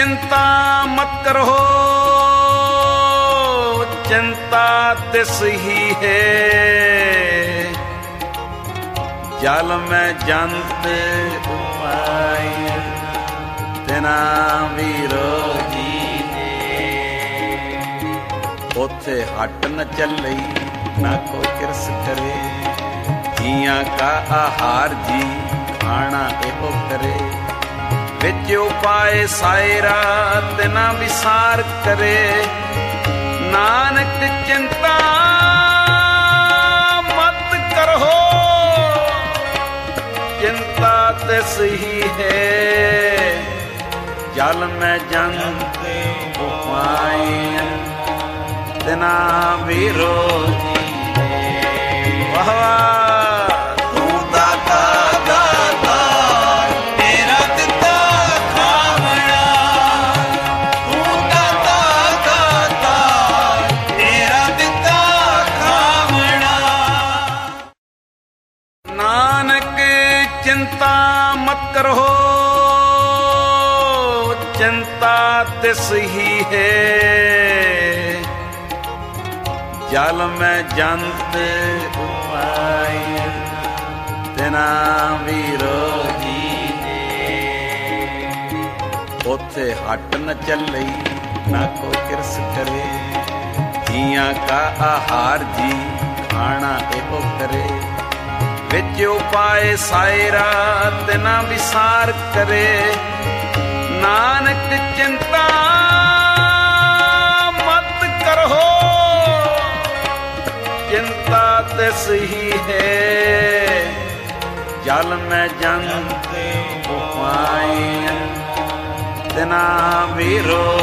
चिंता मत करो, चिंता तिस ही है, जल में जंत उपाय तिना विरोधी ने। उथे हट न चलई ना को किरस करे, जिया का आहार जी खाना एहो करे। विच उपाय सायरा तिना विसार करे, नानक चिंता मत करो, चिंता तिस ही है, जल में जंत उपाय तिना विरोधी है। वाह तू दाता दाता तेरा दिता खावड़ा, तू दाता दाता तेरा दिता खावड़ा। नानक चिंता मत करो, चिंता तिस ही है, जल में जंत उपाय तिना विरोधी ने। उथे हट न चलई ना को किरस करे, जिया का आहार जी खाना एहो करे। विच उपाय सायरा तिना विसार करे, नानक चिंता मत करो, चिंता तिस ही है, जल में जंत उपाय तिना विरोधी।